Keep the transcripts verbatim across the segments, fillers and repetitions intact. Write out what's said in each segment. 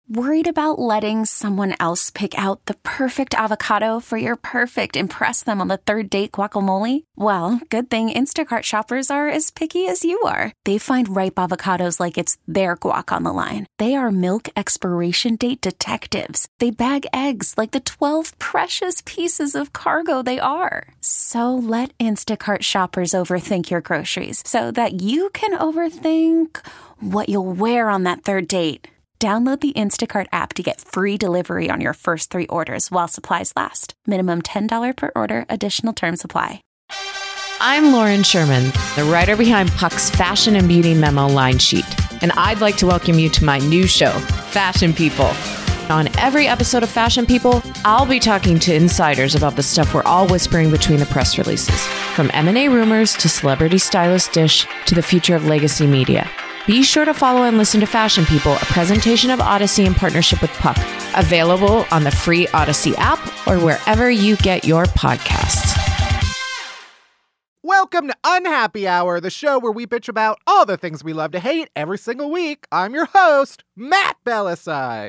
Worried about letting someone else pick out the perfect avocado for your perfect impress them on the third date guacamole? Well, good thing Instacart shoppers are as picky as you are. They find ripe avocados like it's their guac on the line. They are milk expiration date detectives. They bag eggs like the twelve precious pieces of cargo they are. So let Instacart shoppers overthink your groceries so that you can overthink what you'll wear on that third date. Download the Instacart app to get free delivery on your first three orders while supplies last. Minimum ten dollars per order. Additional terms apply. I'm Lauren Sherman, the writer behind Puck's Fashion and Beauty Memo line sheet. And I'd like to welcome you to my new show, Fashion People. On every episode of Fashion People, I'll be talking to insiders about the stuff we're all whispering between the press releases. From M and A rumors to celebrity stylist dish to the future of legacy media. Be sure to follow and listen to Fashion People, a presentation of Odyssey in partnership with Puck. Available on the free Odyssey app or wherever you get your podcasts. Welcome to Unhappy Hour, the show where we bitch about all the things we love to hate every single week. I'm your host, Matt Bellassai.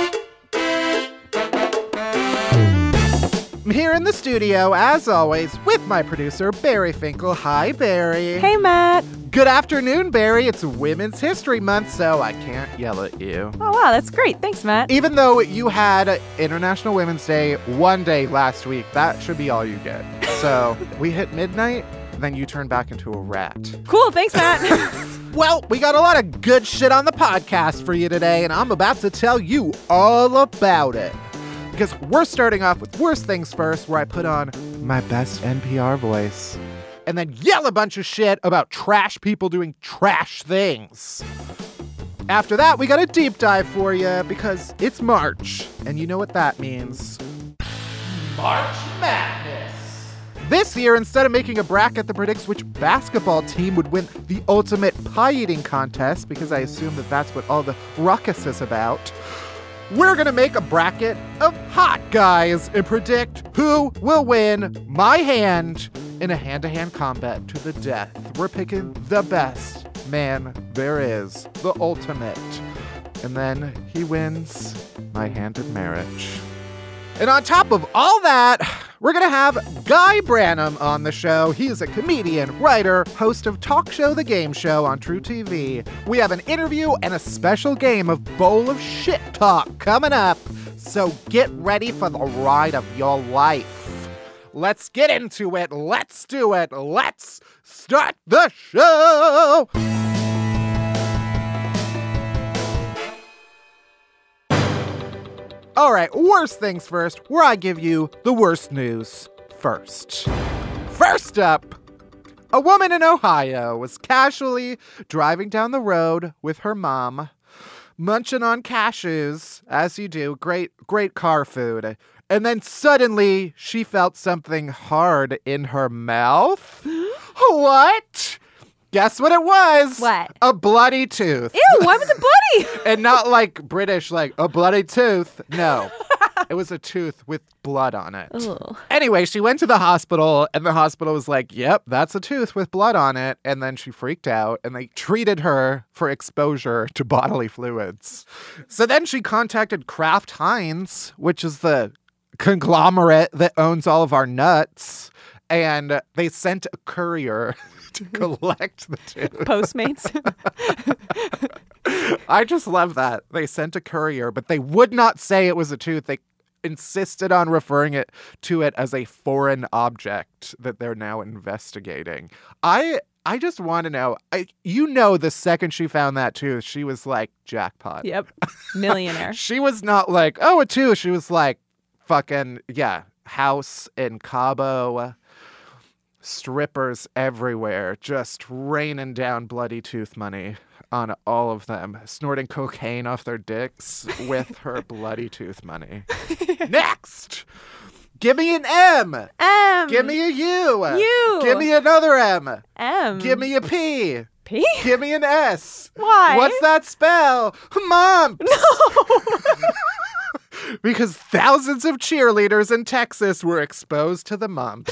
I'm here in the studio, as always, with my producer, Barry Finkel. Hi, Barry. Hey, Matt. Good afternoon, Barry. It's Women's History Month, so I can't yell at you. Oh, wow, that's great. Thanks, Matt. Even though you had International Women's Day one day last week, that should be all you get. So we hit midnight, then you turn back into a rat. Cool, thanks, Matt. Well, we got a lot of good shit on the podcast for you today, and I'm about to tell you all about it. Because we're starting off with Worst Things First, where I put on my best N P R voice and then yell a bunch of shit about trash people doing trash things. After that, we got a deep dive for you because it's March, and you know what that means. March Madness. This year, instead of making a bracket that predicts which basketball team would win the ultimate pie eating contest, because I assume that that's what all the ruckus is about, we're going to make a bracket of hot guys and predict who will win my hand in a hand-to-hand combat to the death. We're picking the best man there is, the ultimate. And then he wins my hand in marriage. And on top of all that, we're going to have Guy Branum on the show. He is a comedian, writer, host of Talk Show the Game Show on True T V. We have an interview and a special game of Bowl of Shit Talk coming up. So get ready for the ride of your life. Let's get into it. Let's do it. Let's start the show. All right, worst things first, where I give you the worst news first. First up, a woman in Ohio was casually driving down the road with her mom, munching on cashews, as you do, great, great car food. And then suddenly she felt something hard in her mouth. What? Guess what it was? What? A bloody tooth. Ew, why was it bloody? And not like British, like a bloody tooth. No. It was a tooth with blood on it. Ooh. Anyway, she went to the hospital, and the hospital was like, yep, that's a tooth with blood on it. And then she freaked out, and they treated her for exposure to bodily fluids. So then she contacted Kraft Heinz, which is the conglomerate that owns all of our nuts, and they sent a courier to collect the tooth. Postmates. I just love that. They sent a courier, but they would not say it was a tooth. They insisted on referring it to it as a foreign object that they're now investigating. I I just want to know, I, you know, the second she found that tooth, she was like, jackpot. Yep. Millionaire. She was not like, oh, a tooth. She was like, fucking, yeah, house in Cabo, strippers everywhere, just raining down bloody tooth money on all of them, snorting cocaine off their dicks with her bloody tooth money. Next! Give me an M. M. Give me a U. U. Give me another M. M. Give me a P. P? Give me an S. Why? What's that spell? Mumps. No. Because thousands of cheerleaders in Texas were exposed to the mumps.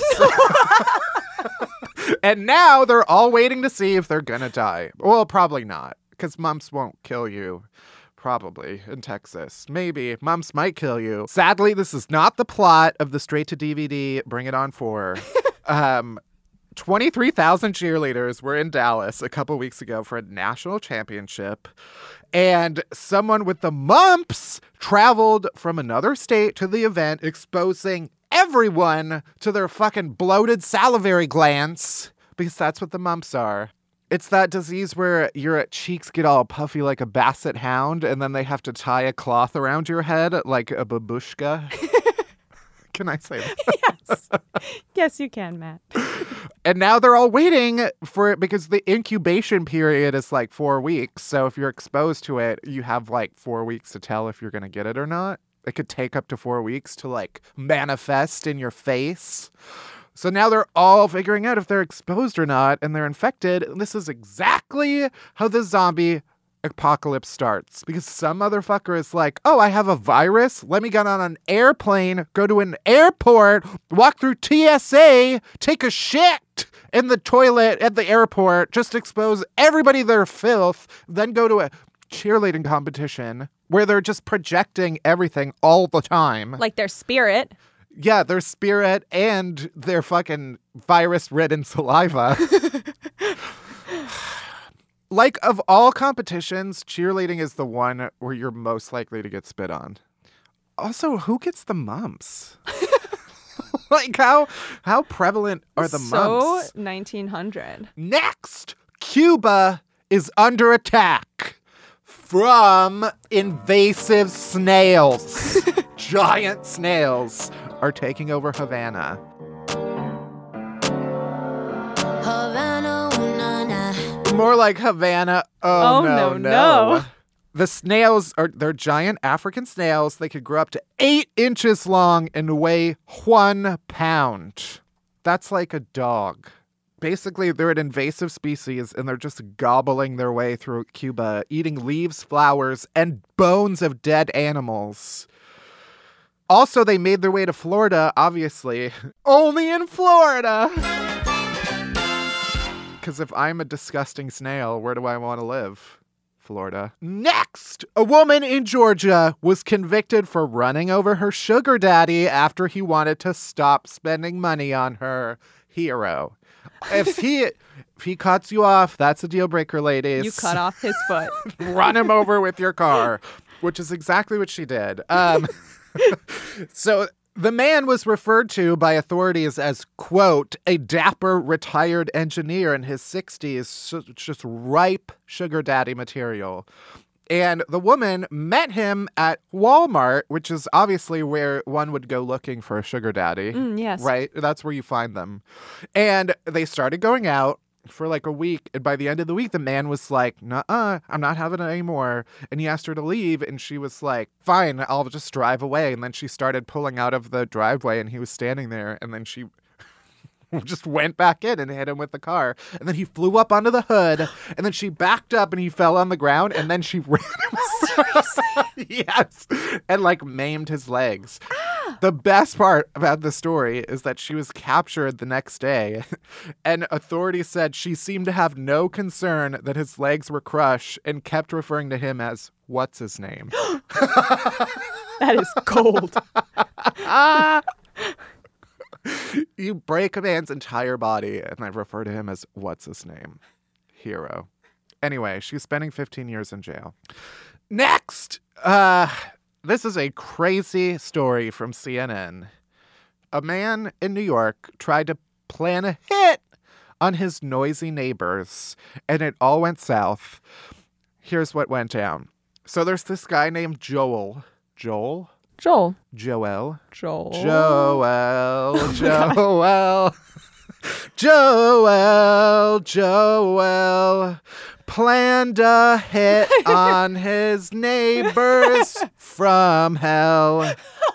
And now they're all waiting to see if they're gonna die. Well, probably not, because mumps won't kill you. Probably in Texas. Maybe. Mumps might kill you. Sadly, this is not the plot of the straight-to-D V D Bring It On four. um, twenty-three thousand cheerleaders were in Dallas a couple weeks ago for a national championship. And someone with the mumps traveled from another state to the event, exposing everyone to their fucking bloated salivary glands, because that's what the mumps are. It's that disease where your cheeks get all puffy like a basset hound, and then they have to tie a cloth around your head like a babushka. Can I say that? Yes. Yes, you can, Matt. And now they're all waiting for it because the incubation period is like four weeks. So if you're exposed to it, you have like four weeks to tell if you're going to get it or not. It could take up to four weeks to like manifest in your face. So now they're all figuring out if they're exposed or not, and they're infected. And this is exactly how the zombie apocalypse starts. Because some motherfucker is like, oh, I have a virus. Let me get on an airplane, go to an airport, walk through T S A, take a shit in the toilet at the airport, just expose everybody their filth, then go to a cheerleading competition where they're just projecting everything all the time. Like their spirit. Yeah, their spirit and their fucking virus-ridden saliva. Like, of all competitions, cheerleading is the one where you're most likely to get spit on. Also, who gets the mumps? Like, how how prevalent are the so mumps? So nineteen hundred. Next, Cuba is under attack from invasive snails. Giant snails are taking over Havana. Havana, ooh, na, na. More like Havana. Oh, Oh, no, no, no. no. The snails are, they're giant African snails. They could grow up to eight inches long and weigh one pound. That's like a dog. Basically, they're an invasive species, and they're just gobbling their way through Cuba, eating leaves, flowers, and bones of dead animals. Also, they made their way to Florida, obviously. Only in Florida! Because if I'm a disgusting snail, where do I want to live? Florida. Next, a woman in Georgia was convicted for running over her sugar daddy after he wanted to stop spending money on her. Hero. If he if he cuts you off, that's a deal breaker, ladies. You cut off his foot. Run him over with your car, which is exactly what she did. Um, so the man was referred to by authorities as, quote, a dapper retired engineer in his sixties, so just ripe sugar daddy material. And the woman met him at Walmart, which is obviously where one would go looking for a sugar daddy. Mm, yes. Right? That's where you find them. And they started going out for like a week. And by the end of the week, the man was like, nuh-uh, I'm not having it anymore. And he asked her to leave. And she was like, fine, I'll just drive away. And then she started pulling out of the driveway and he was standing there. And then she just went back in and hit him with the car. And then he flew up onto the hood. And then she backed up and he fell on the ground. And then she ran him. Yes. And like maimed his legs. Ah. The best part about the story is that she was captured the next day. And authorities said she seemed to have no concern that his legs were crushed and kept referring to him as what's his name. That is cold. You break a man's entire body, and I refer to him as what's his name? Hero. Anyway, she's spending fifteen years in jail. Next, uh, this is a crazy story from C N N. A man in New York tried to plan a hit on his noisy neighbors, and it all went south. Here's what went down. So there's this guy named Joel. Joel? Joel. Joel. Joel. Joel. Joel. Joel. Joel. Planned a hit on his neighbors from hell.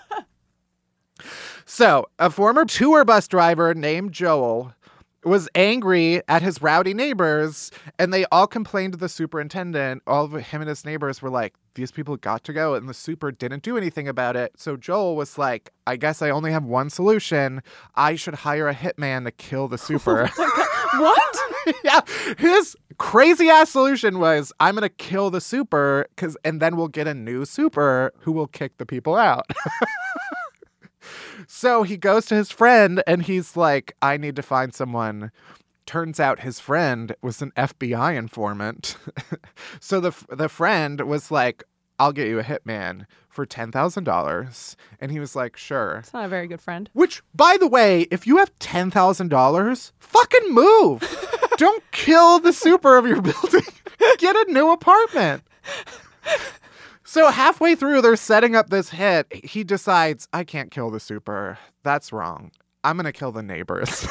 So, a former tour bus driver named Joel was angry at his rowdy neighbors, and they all complained to the superintendent. All of him and his neighbors were like, these people got to go, and the super didn't do anything about it. So Joel was like, I guess I only have one solution. I should hire a hitman to kill the super. Oh What? Yeah, his crazy ass solution was, I'm gonna kill the super, cause and then we'll get a new super who will kick the people out. So he goes to his friend and he's like, I need to find someone. Turns out his friend was an F B I informant. So the the friend was like, I'll get you a hitman for ten thousand dollars. And he was like, sure. It's not a very good friend. Which, by the way, if you have ten thousand dollars, fucking move. Don't kill the super of your building. Get a new apartment. So halfway through, they're setting up this hit. He decides, I can't kill the super. That's wrong. I'm going to kill the neighbors.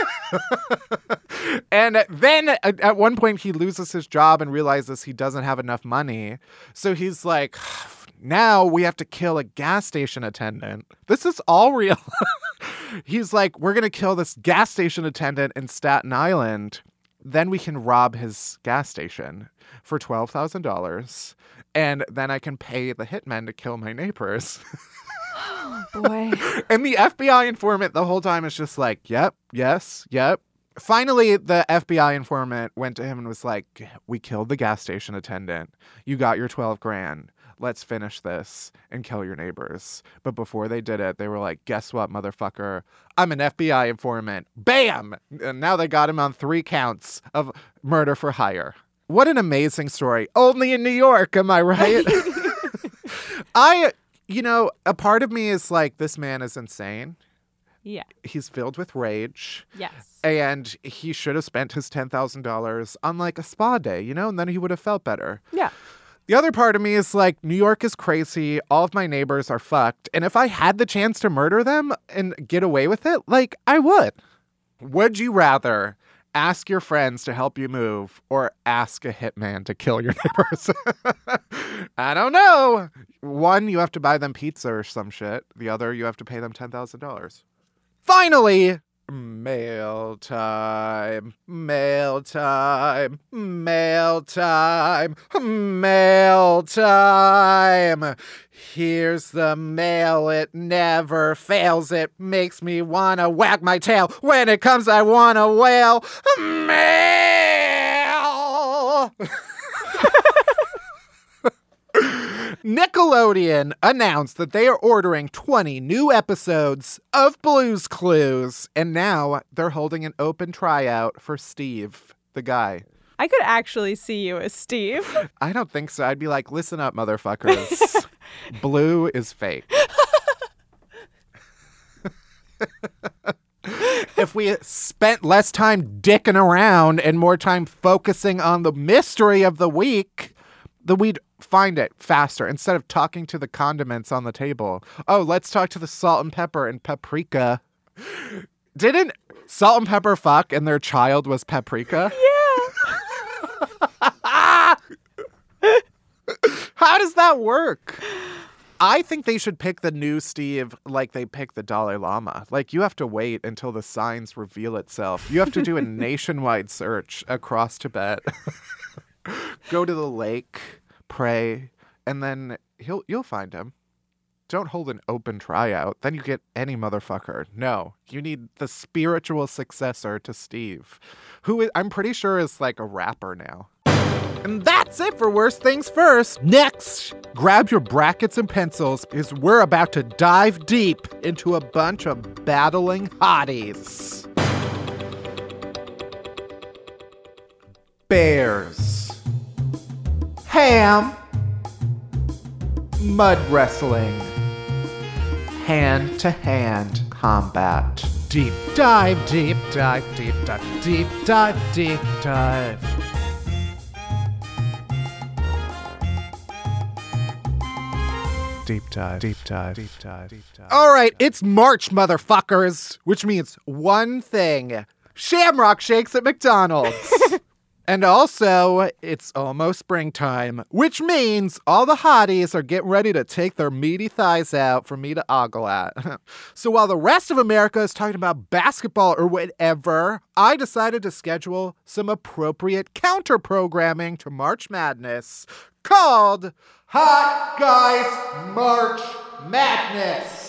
And then at one point, he loses his job and realizes he doesn't have enough money. So he's like, now we have to kill a gas station attendant. This is all real. He's like, we're going to kill this gas station attendant in Staten Island. Then we can rob his gas station for twelve thousand dollars. And then I can pay the hitmen to kill my neighbors. Boy. And the F B I informant the whole time is just like, yep, yes, yep. Finally, the F B I informant went to him and was like, we killed the gas station attendant. You got your twelve grand. Let's finish this and kill your neighbors. But before they did it, they were like, guess what, motherfucker? I'm an F B I informant. Bam! And now they got him on three counts of murder for hire. What an amazing story. Only in New York, am I right? I, you know, a part of me is like, this man is insane. Yeah. He's filled with rage. Yes. And he should have spent his ten thousand dollars on like a spa day, you know, and then he would have felt better. Yeah. The other part of me is like, New York is crazy. All of my neighbors are fucked. And if I had the chance to murder them and get away with it, like, I would. Would you rather ask your friends to help you move or ask a hitman to kill your neighbors? I don't know. One, you have to buy them pizza or some shit. The other, you have to pay them ten thousand dollars. Finally, mail time, mail time, mail time, mail time. Here's the mail, it never fails. It makes me wanna wag my tail. When it comes, I wanna wail. Mail! Nickelodeon announced that they are ordering twenty new episodes of Blue's Clues, and now they're holding an open tryout for Steve, the guy. I could actually see you as Steve. I don't think so. I'd be like, listen up, motherfuckers. Blue is fake. If we spent less time dicking around and more time focusing on the mystery of the week, then we'd find it faster instead of talking to the condiments on the table. Oh, let's talk to the salt and pepper and paprika. Didn't Salt and Pepper fuck and their child was Paprika? Yeah. How does that work? I think they should pick the new Steve like they pick the Dalai Lama. Like, you have to wait until the signs reveal itself. You have to do a nationwide search across Tibet. Go to the lake, pray, and then he'll you'll find him. Don't hold an open tryout. Then you get any motherfucker. No, you need the spiritual successor to Steve, who is, I'm pretty sure is like a rapper now. And that's it for Worst Things First. Next, grab your brackets and pencils because we're about to dive deep into a bunch of battling hotties. Bears. Ham. Mud wrestling. Hand-to-hand combat. Deep dive, deep dive, deep dive, deep dive, deep dive. Deep dive, deep dive, deep dive, deep dive. All right, it's March, motherfuckers, which means one thing. Shamrock shakes at McDonald's. And also, it's almost springtime, which means all the hotties are getting ready to take their meaty thighs out for me to ogle at. So while the rest of America is talking about basketball or whatever, I decided to schedule some appropriate counter-programming to March Madness called Hot Guys March Madness.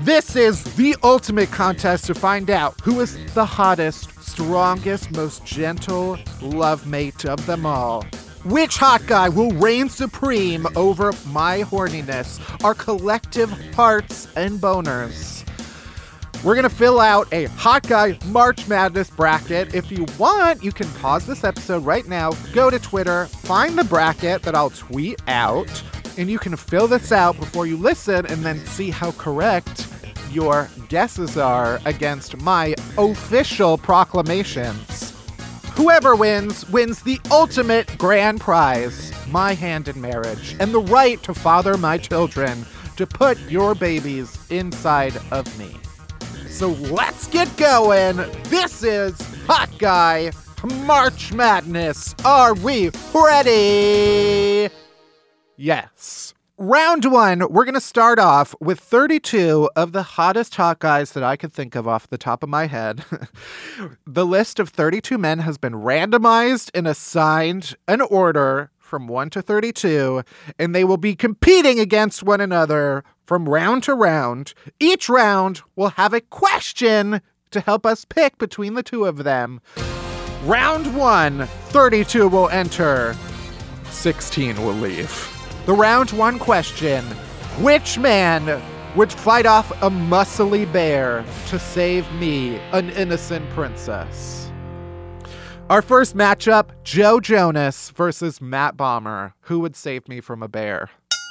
This is the ultimate contest to find out who is the hottest, strongest, most gentle love mate of them all. Which hot guy will reign supreme over my horniness, our collective hearts and boners? We're going to fill out a Hot Guy March Madness bracket. If you want, you can pause this episode right now, go to Twitter, find the bracket that I'll tweet out, and you can fill this out before you listen and then see how correct your guesses are against my official proclamations. Whoever wins, wins the ultimate grand prize, my hand in marriage, and the right to father my children, to put your babies inside of me. So let's get going. This is Hot Guy March Madness. Are we ready? Yes. Round one, we're going to start off with thirty-two of the hottest hot guys that I could think of off the top of my head. The list of thirty-two men has been randomized and assigned an order from one to thirty-two, and they will be competing against one another from round to round. Each round will have a question to help us pick between the two of them. Round one, thirty-two will enter, sixteen will leave. The round one question, which man would fight off a muscly bear to save me, an innocent princess? Our first matchup, Joe Jonas versus Matt Bomer. Who would save me from a bear?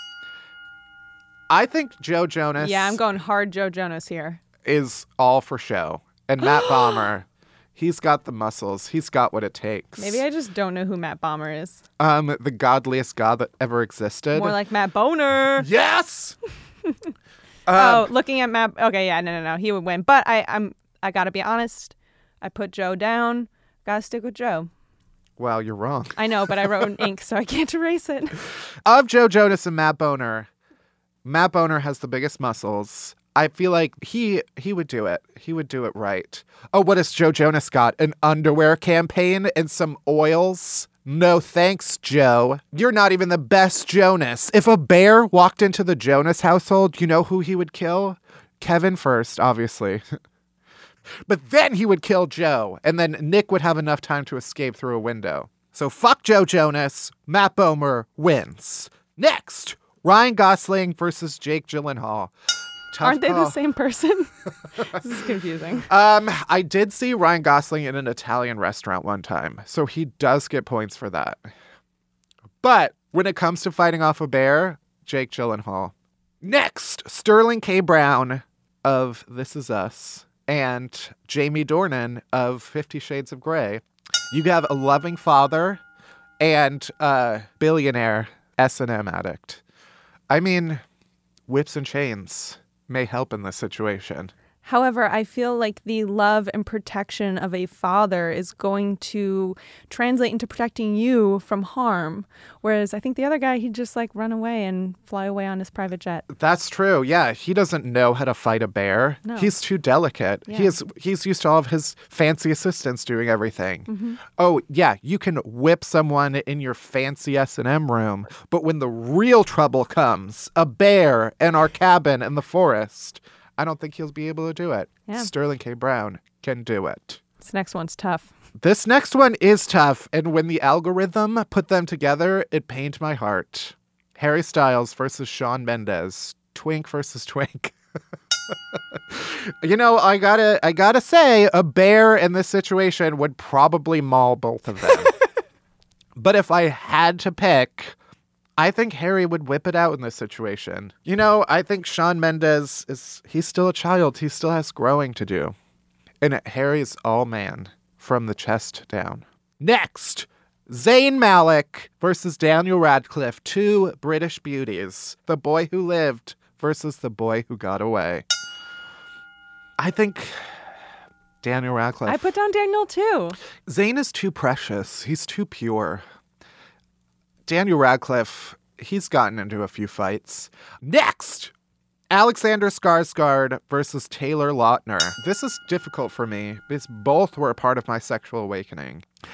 I think Joe Jonas Yeah, I'm going hard Joe Jonas here. is all for show. And Matt Bomer, he's got the muscles. He's got what it takes. Maybe I just don't know who Matt Bomer is. Um, the godliest god that ever existed. More like Matt Boner. Yes! oh, looking at Matt. Okay, yeah, no, no, no. He would win. But I, I'm, I gotta be honest. I put Joe down. Gotta stick with Joe. Well, you're wrong. I know, but I wrote in ink, so I can't erase it. Of Joe Jonas and Matt Boner, Matt Boner has the biggest muscles. I feel like he he would do it. He would do it right. Oh, what has Joe Jonas got? An underwear campaign and some oils? No thanks, Joe. You're not even the best Jonas. If a bear walked into the Jonas household, you know who he would kill? Kevin first, obviously. But then he would kill Joe, and then Nick would have enough time to escape through a window. So fuck Joe Jonas. Matt Bomer wins. Next, Ryan Gosling versus Jake Gyllenhaal. Tough Aren't they call. the same person? This is confusing. Um, I did see Ryan Gosling in an Italian restaurant one time, so he does get points for that. But when it comes to fighting off a bear, Jake Gyllenhaal. Next, Sterling K. Brown of This Is Us and Jamie Dornan of Fifty Shades of Grey. You have a loving father and a billionaire S and M addict. I mean, whips and chains may help in this situation. However, I feel like the love and protection of a father is going to translate into protecting you from harm. Whereas I think the other guy, he'd just like run away and fly away on his private jet. That's true. Yeah, he doesn't know how to fight a bear. No. He's too delicate. Yeah. He is he's used to all of his fancy assistants doing everything. Mm-hmm. Oh, yeah, you can whip someone in your fancy S and M room, but when the real trouble comes, a bear in our cabin in the forest, I don't think he'll be able to do it. Yeah. Sterling K. Brown can do it. This next one's tough. This next one is tough, and when the algorithm put them together, it pained my heart. Harry Styles versus Shawn Mendes. Twink versus Twink. You know, I gotta, I gotta say, a bear in this situation would probably maul both of them. But if I had to pick, I think Harry would whip it out in this situation. You know, I think Shawn Mendes is, he's still a child. He still has growing to do. And Harry's all man from the chest down. Next, Zayn Malik versus Daniel Radcliffe. Two British beauties. The boy who lived versus the boy who got away. I think Daniel Radcliffe. I put down Daniel too. Zayn is too precious. He's too pure. Daniel Radcliffe, he's gotten into a few fights. Next, Alexander Skarsgård versus Taylor Lautner. This is difficult for me because both were a part of my sexual awakening.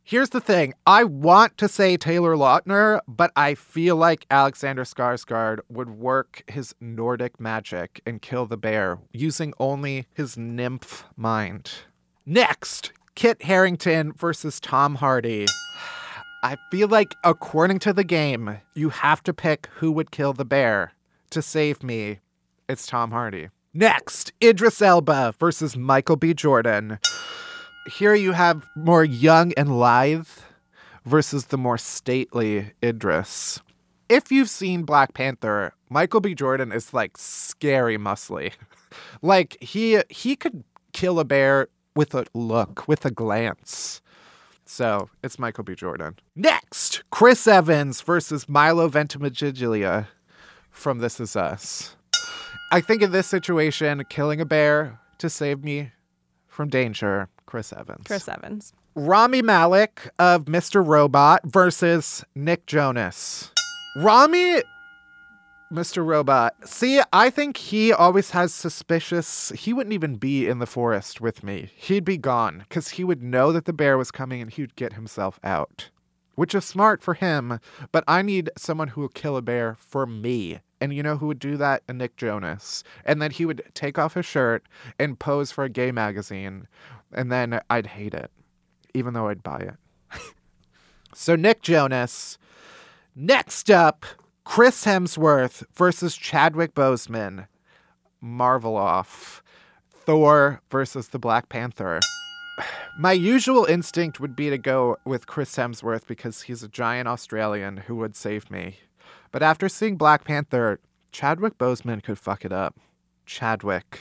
Here's the thing. I want to say Taylor Lautner, but I feel like Alexander Skarsgård would work his Nordic magic and kill the bear using only his nymph mind. Next, Kit Harington versus Tom Hardy. I feel like, according to the game, you have to pick who would kill the bear. To save me, it's Tom Hardy. Next, Idris Elba versus Michael B. Jordan. Here you have more young and lithe versus the more stately Idris. If you've seen Black Panther, Michael B. Jordan is like scary muscly. Like he he could kill a bear with a look, with a glance. So it's Michael B. Jordan. Next, Chris Evans versus Milo Ventimiglia from This Is Us. I think in this situation, killing a bear to save me from danger, Chris Evans. Chris Evans. Rami Malek of Mister Robot versus Nick Jonas. Rami, Mister Robot. See, I think he always has suspicious... He wouldn't even be in the forest with me. He'd be gone because he would know that the bear was coming and he'd get himself out. Which is smart for him, but I need someone who will kill a bear for me. And you know who would do that? A Nick Jonas. And then he would take off his shirt and pose for a gay magazine. And then I'd hate it, even though I'd buy it. So Nick Jonas. Next up, Chris Hemsworth versus Chadwick Boseman. Marvel off. Thor versus the Black Panther. My usual instinct would be to go with Chris Hemsworth because he's a giant Australian who would save me. But after seeing Black Panther, Chadwick Boseman could fuck it up. Chadwick.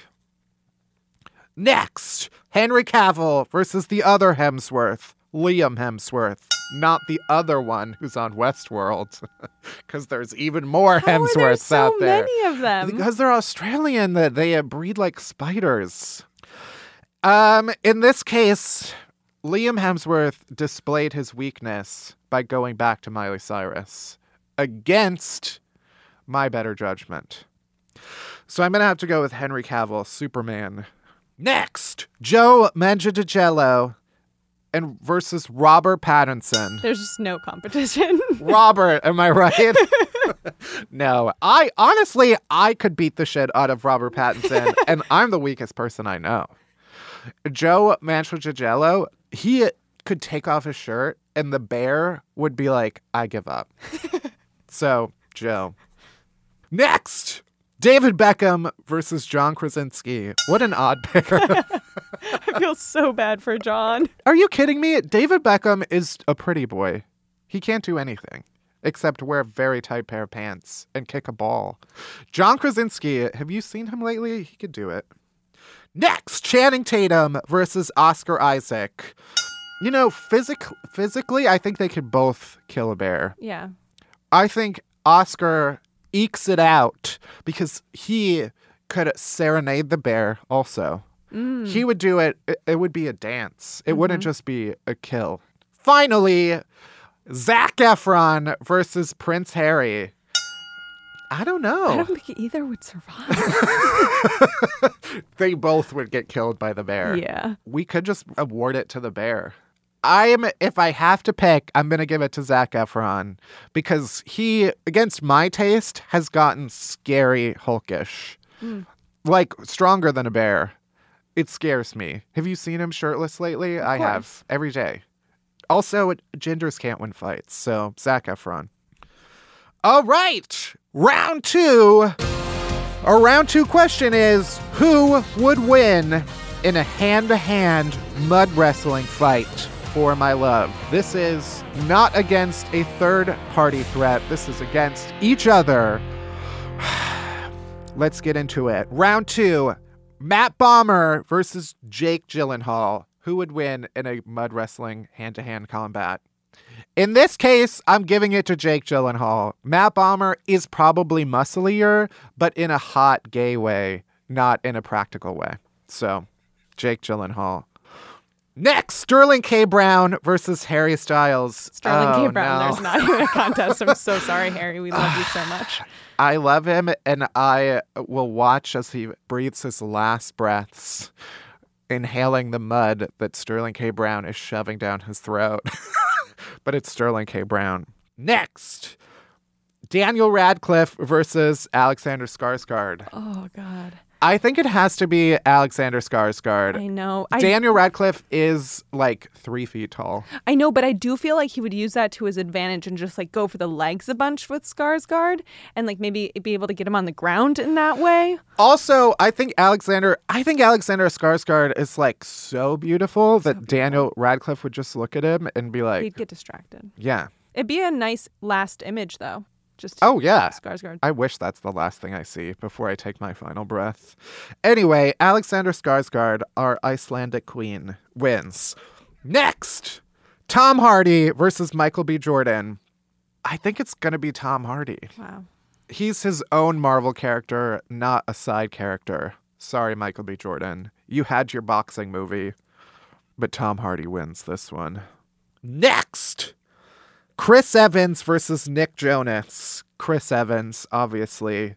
Next, Henry Cavill versus the other Hemsworth, Liam Hemsworth. Not the other one who's on Westworld. Because there's even more How Hemsworths are there so out there. many of them? Because they're Australian. That they uh, breed like spiders. Um, in this case, Liam Hemsworth displayed his weakness by going back to Miley Cyrus against my better judgment. So I'm going to have to go with Henry Cavill, Superman. Next, Joe Manganiello and versus Robert Pattinson. There's just no competition. Robert, am I right? No, I honestly, I could beat the shit out of Robert Pattinson, and I'm the weakest person I know. Joe Manganiello, he could take off his shirt, and the bear would be like, I give up. So, Joe. Next, David Beckham versus John Krasinski. What an odd pair. I feel so bad for John. Are you kidding me? David Beckham is a pretty boy. He can't do anything except wear a very tight pair of pants and kick a ball. John Krasinski, have you seen him lately? He could do it. Next, Channing Tatum versus Oscar Isaac. You know, physic- physically, I think they could both kill a bear. Yeah. I think Oscar ekes it out because he could serenade the bear also. Mm. He would do it. it. It would be a dance. It mm-hmm. wouldn't just be a kill. Finally, Zac Efron versus Prince Harry. I don't know. I don't think either would survive. They both would get killed by the bear. Yeah. We could just award it to the bear. I am, if I have to pick, I'm going to give it to Zac Efron because he, against my taste, has gotten scary Hulkish. Mm. Like, stronger than a bear. It scares me. Have you seen him shirtless lately? Of I course. have. Every day. Also, genders can't win fights, so Zac Efron. All right. Round two. Our round two question is, who would win in a hand-to-hand mud wrestling fight for my love? This is not against a third-party threat. This is against each other. Let's get into it. Round two. Matt Bomer versus Jake Gyllenhaal. Who would win in a mud wrestling hand-to-hand combat? In this case, I'm giving it to Jake Gyllenhaal. Matt Bomer is probably musclier, but in a hot gay way, not in a practical way. So, Jake Gyllenhaal. Next, Sterling K. Brown versus Harry Styles. Sterling oh, K. Brown, no. there's not even a contest. I'm so sorry, Harry. We love you so much. I love him, and I will watch as he breathes his last breaths inhaling the mud that Sterling K. Brown is shoving down his throat. But it's Sterling K. Brown. Next, Daniel Radcliffe versus Alexander Skarsgård. Oh, God. I think it has to be Alexander Skarsgård. I know. I, Daniel Radcliffe is like three feet tall. I know, but I do feel like he would use that to his advantage and just like go for the legs a bunch with Skarsgård and like maybe be able to get him on the ground in that way. Also, I think Alexander, I think Alexander Skarsgård is like so beautiful that so beautiful. Daniel Radcliffe would just look at him and be like, he'd get distracted. Yeah. It'd be a nice last image, though. Just oh, yeah. Skarsgård. I wish that's the last thing I see before I take my final breath. Anyway, Alexander Skarsgård, our Icelandic queen, wins. Next, Tom Hardy versus Michael B. Jordan. I think it's going to be Tom Hardy. Wow. He's his own Marvel character, not a side character. Sorry, Michael B. Jordan. You had your boxing movie, but Tom Hardy wins this one. Next, Chris Evans versus Nick Jonas. Chris Evans, obviously.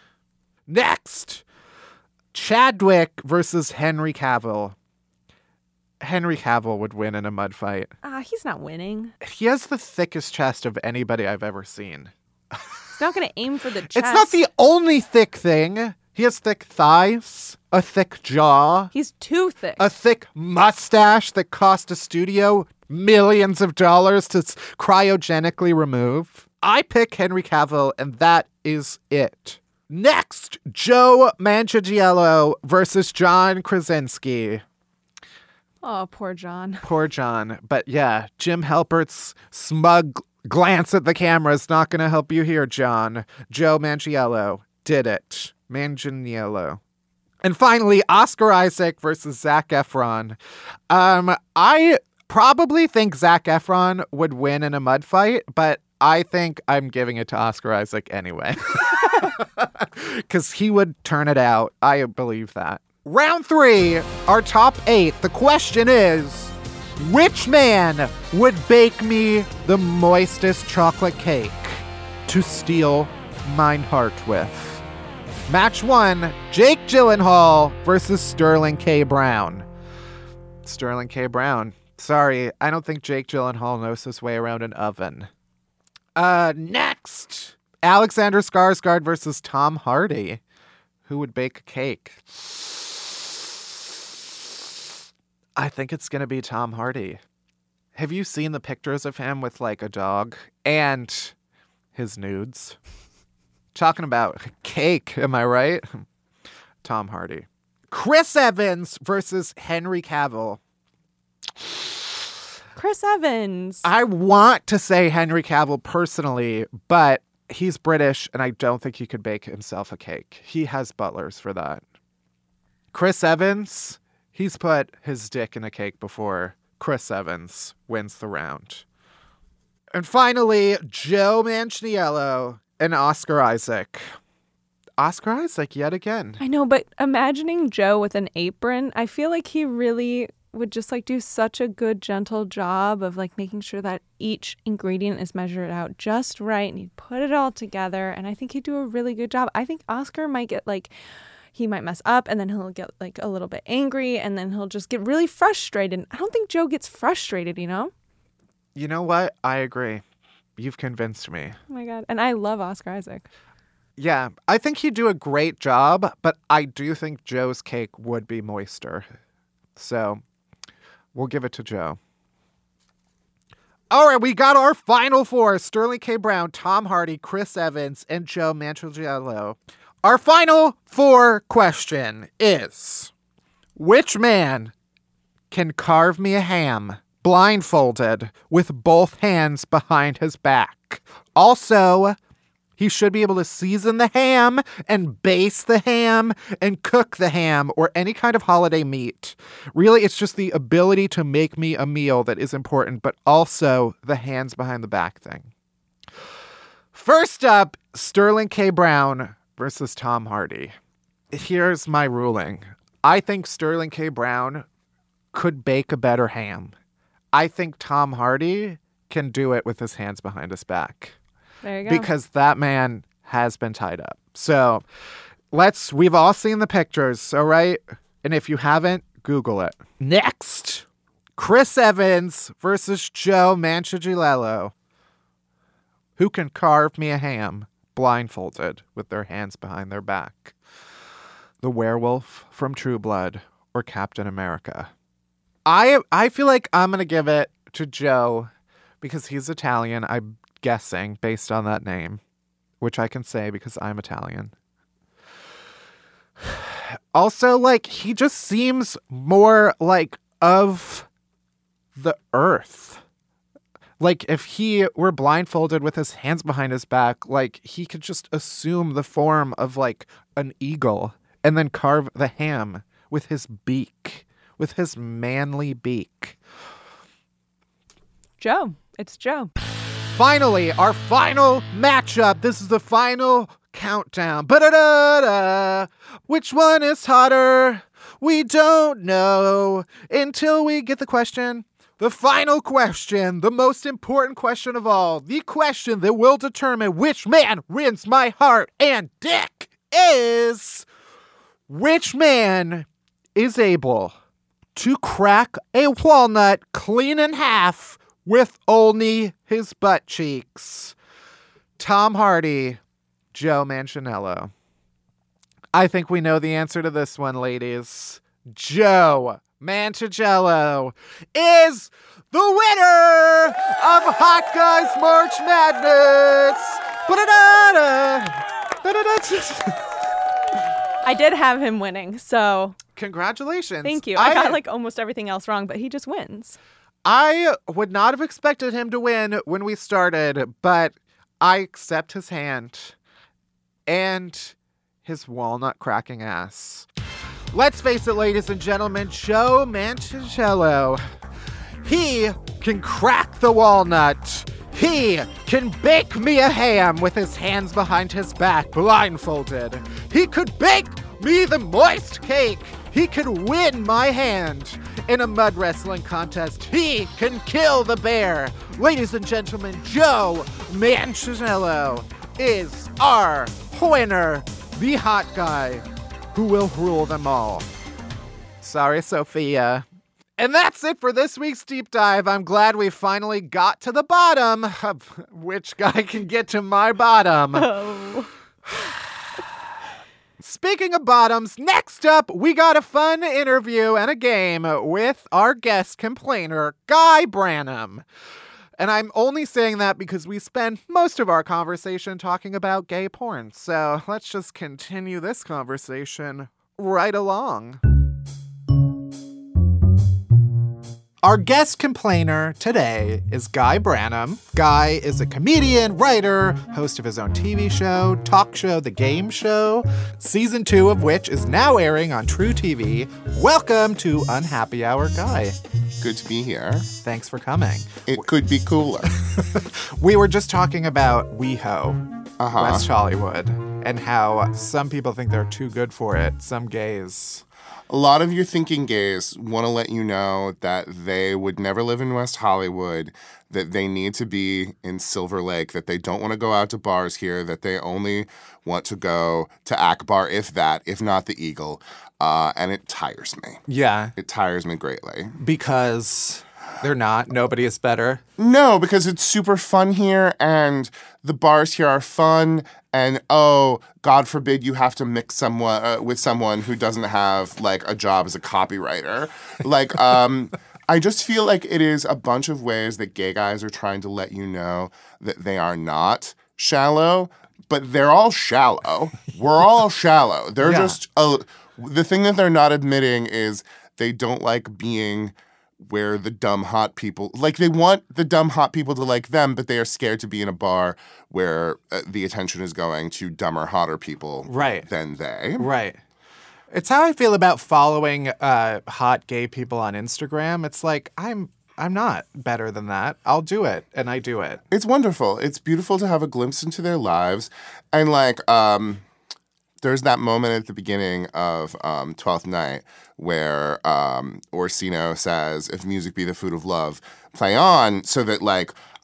Next, Chadwick versus Henry Cavill. Henry Cavill would win in a mud fight. Ah, uh, he's not winning. He has the thickest chest of anybody I've ever seen. He's not going to aim for the chest. It's not the only thick thing. He has thick thighs, a thick jaw. He's too thick. A thick mustache that cost a studio millions of dollars to cryogenically remove. I pick Henry Cavill, and that is it. Next, Joe Manganiello versus John Krasinski. Oh, poor John. Poor John. But yeah, Jim Halpert's smug glance at the camera is not going to help you here, John. Joe Manganiello did it. Manganiello. And finally, Oscar Isaac versus Zac Efron. Um, I probably think Zac Efron would win in a mud fight, but I think I'm giving it to Oscar Isaac anyway. Because he would turn it out. I believe that. Round three, our top eight. The question is, which man would bake me the moistest chocolate cake to steal mine heart with? Match one, Jake Gyllenhaal versus Sterling K. Brown. Sterling K. Brown. Sorry, I don't think Jake Gyllenhaal knows his way around an oven. Uh, next, Alexander Skarsgård versus Tom Hardy. Who would bake a cake? I think it's going to be Tom Hardy. Have you seen the pictures of him with like a dog and his nudes? Talking about cake, am I right? Tom Hardy. Chris Evans versus Henry Cavill. Chris Evans. I want to say Henry Cavill personally, but he's British and I don't think he could bake himself a cake. He has butlers for that. Chris Evans, he's put his dick in a cake before. Chris Evans wins the round. And finally, Joe Manganiello and Oscar Isaac. Oscar Isaac yet again. I know, but imagining Joe with an apron, I feel like he really would just like do such a good, gentle job of like making sure that each ingredient is measured out just right and he'd put it all together. And I think he'd do a really good job. I think Oscar might get like, he might mess up and then he'll get like a little bit angry and then he'll just get really frustrated. I don't think Joe gets frustrated, you know? You know what? I agree. You've convinced me. Oh my God. And I love Oscar Isaac. Yeah, I think he'd do a great job, but I do think Joe's cake would be moister. So we'll give it to Joe. All right, we got our final four. Sterling K. Brown, Tom Hardy, Chris Evans, and Joe Manganiello. Our final four question is, which man can carve me a ham blindfolded with both hands behind his back? Also, he should be able to season the ham and baste the ham and cook the ham or any kind of holiday meat. Really, it's just the ability to make me a meal that is important, but also the hands behind the back thing. First up, Sterling K. Brown versus Tom Hardy. Here's my ruling. I think Sterling K. Brown could bake a better ham. I think Tom Hardy can do it with his hands behind his back. There you go. Because that man has been tied up. So let's, we've all seen the pictures, all right? And if you haven't, Google it. Next, Chris Evans versus Joe Manganiello. Who can carve me a ham blindfolded with their hands behind their back? The werewolf from True Blood or Captain America? I I feel like I'm going to give it to Joe because he's Italian, I'm guessing, based on that name, which I can say because I'm Italian. Also, like, he just seems more, like, of the earth. Like, if he were blindfolded with his hands behind his back, like, he could just assume the form of, like, an eagle and then carve the ham with his beak, with his manly beak. Joe. It's Joe. Finally, our final matchup. This is the final countdown. Ba-da-da-da. Which one is hotter? We don't know until we get the question. The final question, the most important question of all, the question that will determine which man wins my heart and dick is, which man is able to crack a walnut clean in half with only his butt cheeks? Tom Hardy, Joe Manganiello. I think we know the answer to this one, ladies. Joe Manganiello is the winner of Hot Guys March Madness. I did have him winning, so congratulations. Thank you. I, I got like almost everything else wrong, but he just wins. I would not have expected him to win when we started, but I accept his hand and his walnut cracking ass. Let's face it, ladies and gentlemen, Joe Manganiello, he can crack the walnut. He can bake me a ham with his hands behind his back, blindfolded. He could bake me the moist cake. He could win my hand in a mud wrestling contest. He can kill the bear. Ladies and gentlemen, Joe Manganiello is our winner, the hot guy who will rule them all. Sorry, Sophia. And that's it for this week's deep dive. I'm glad we finally got to the bottom of which guy can get to my bottom. Oh. Speaking of bottoms, next up, we got a fun interview and a game with our guest complainer, Guy Branum. And I'm only saying that because we spend most of our conversation talking about gay porn. So let's just continue this conversation right along. Our guest complainer today is Guy Branum. Guy is a comedian, writer, host of his own T V show, talk show, The Game Show, season two of which is now airing on True T V. Welcome to Unhappy Hour, Guy. Good to be here. Thanks for coming. It could be cooler. We were just talking about WeHo, Uh-huh. West Hollywood, and how some people think they're too good for it. Some gays. A lot of your thinking gays want to let you know that they would never live in West Hollywood, that they need to be in Silver Lake, that they don't want to go out to bars here, that they only want to go to Akbar, if that, if not the Eagle. Uh, and it tires me. Yeah. It tires me greatly. Because they're not. Nobody is better. No, because it's super fun here, and the bars here are fun, and oh, God forbid you have to mix someone uh, with someone who doesn't have like a job as a copywriter. Like, um, I just feel like it is a bunch of ways that gay guys are trying to let you know that they are not shallow, but they're all shallow. We're all shallow. They're Yeah. just uh, the thing that they're not admitting is they don't like being where the dumb hot people, like they want the dumb hot people to like them, but they are scared to be in a bar where uh, the attention is going to dumber, hotter people Right. than they. Right. It's how I feel about following uh, hot gay people on Instagram. It's like, I'm I'm not better than that. I'll do it, and I do it. It's wonderful. It's beautiful to have a glimpse into their lives. And like, um, there's that moment at the beginning of um, Twelfth Night where um, Orsino says, if music be the food of love, play on, so that like,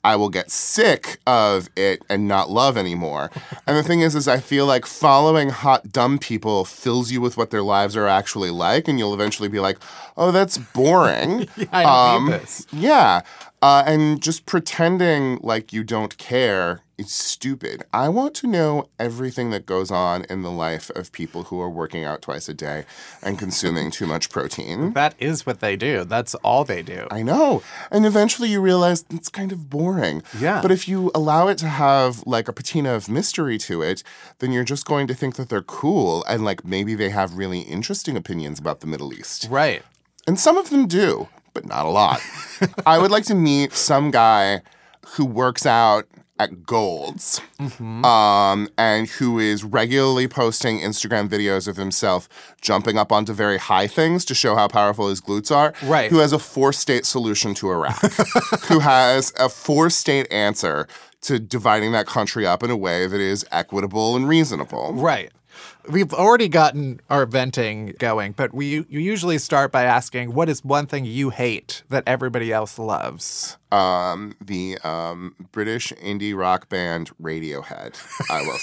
I will get sick of it and not love anymore. And the thing is, is I feel like following hot, dumb people fills you with what their lives are actually like, and you'll eventually be like, oh, that's boring. yeah, I don't um, need this. Yeah. Uh, and just pretending like you don't care is stupid. I want to know everything that goes on in the life of people who are working out twice a day and consuming too much protein. That is what they do. That's all they do. I know. And eventually you realize it's kind of boring. Yeah. But if you allow it to have like a patina of mystery to it, then you're just going to think that they're cool and like maybe they have really interesting opinions about the Middle East. Right. And some of them do, but not a lot. I would like to meet some guy who works out at Gold's Mm-hmm. um, and who is regularly posting Instagram videos of himself jumping up onto very high things to show how powerful his glutes are. Right. Who has a four-state solution to Iraq. Who has a four-state answer to dividing that country up in a way that is equitable and reasonable. Right. We've already gotten our venting going, but we you usually start by asking, what is one thing you hate that everybody else loves? Um, the um, British indie rock band Radiohead, I will